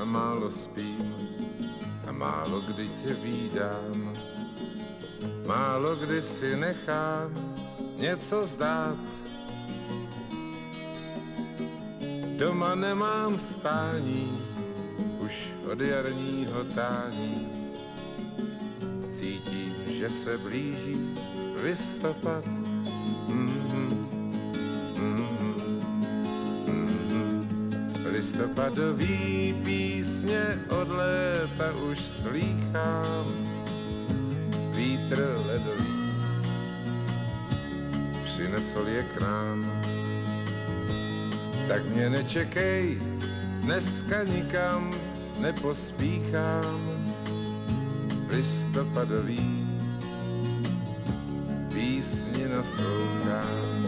a málo spím a málo kdy tě vídám. Málo kdy si nechám něco zdát. Doma nemám stání, už od jarního tání. Cítím, že se blíží listopad. Listopadový písně od léta už slýchám. Vítr ledový přinesl je k nám. Tak mě nečekej, dneska nikam nepospíchám. Listopadový písni naslouchám.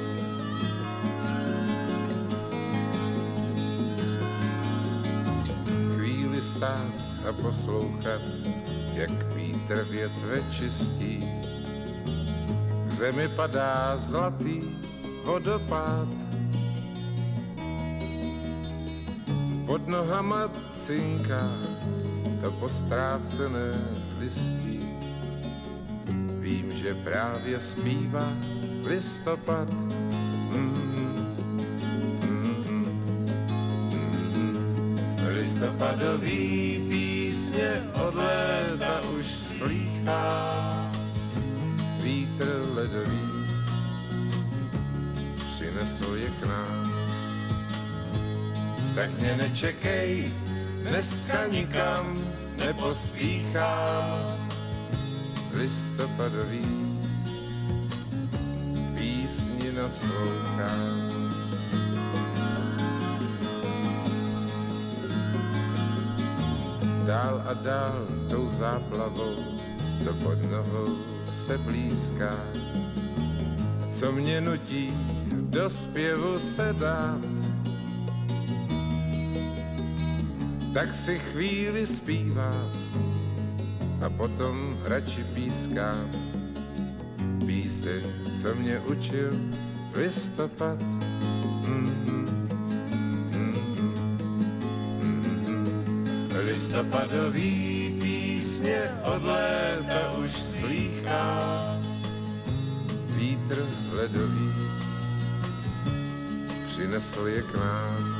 Chvíli stát a poslouchat, jak vítr větve čistí. K zemi padá zlatý vodopád. Pod nohama cinká to postrácené listí. Vím, že právě zpívá listopad. Listopadový písně od léta už slýchá. Vítr ledový přinesl je k nám. Tak mě nečekej, dneska nikam nepospíchám. Listopadový písni naslouchám. Dál a dál tou záplavou, co pod nohou se blízká, co mě nutí do zpěvu se dát. Tak si chvíli zpívám a potom radši pískám píseň, co mě učil listopad. Listopadový písně od léta už slýchám. Vítr ledový přinesl je k nám.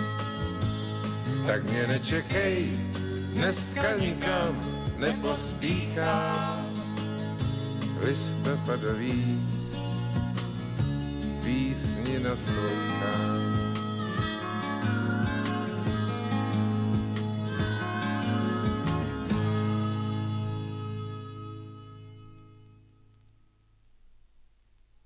Tak mě nečekej, dneska nikam nepospíchám. Listopadový písni naslouchám.